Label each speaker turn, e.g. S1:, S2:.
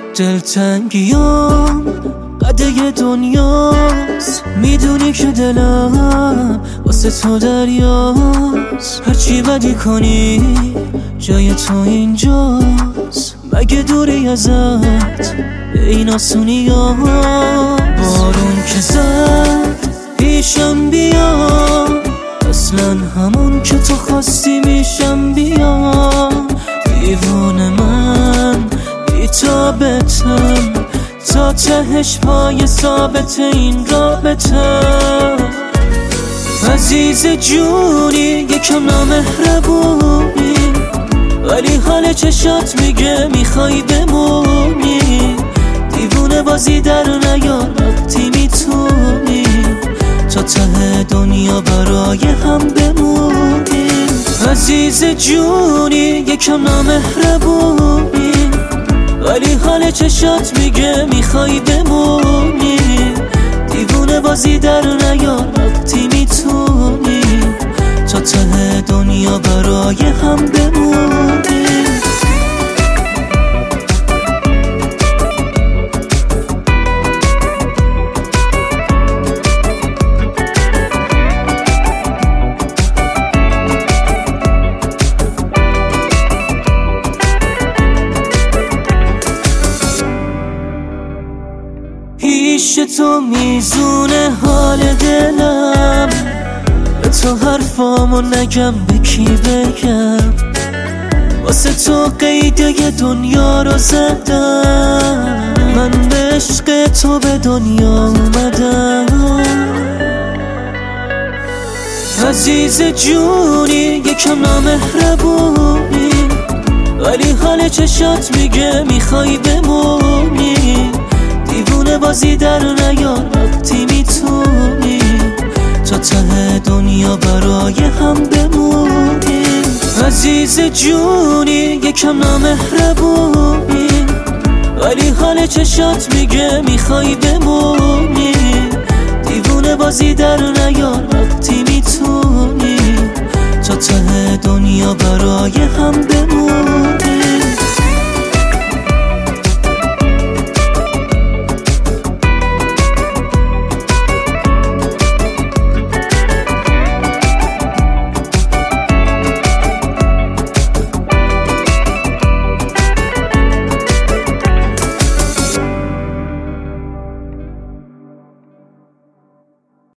S1: دلتنگیام قده دنیاست، میدونی که دلم واسه تو دریاست. هرچی بدی کنی جای تو اینجاست، مگه دوری ازت به این آسونی ها؟ بارون که زد پیشم بیا، اصلا همون که تو خواستی میشم بیا. دیوونه من بی‌تابتم، تا تهش پای ثابت این رابطه. عزیز جونی یکم نامهربونی، ولی حال چشات میگه میخوای بمونی. دیوونه بازی در نیار وقتی میتونی، تا ته دنیا برای هم بمونی. عزیز جونی یکم نامهربونی، ولی حال چشات میگه میخوای بمونی. دیوونه بازی در نیار وقتی میتونی، تا ته دنیا برای هم بمونی. پیش تو میزونه حال دلم، به تو حرفامو نگم به کی بگم. واسه تو قیده دنیا رو زدم، من به عشق تو به دنیا اومدم. عزیز جونی یکم نامهربونی، ولی حال چشات میگه میخوای بمونی. دیوونه بازی در نیار وقتی میتونی، تا ته دنیا برای هم بمونی. عزیز جونی یکم نامهربونی، ولی حال چشات میگه میخوای بمونی. دیوونه بازی در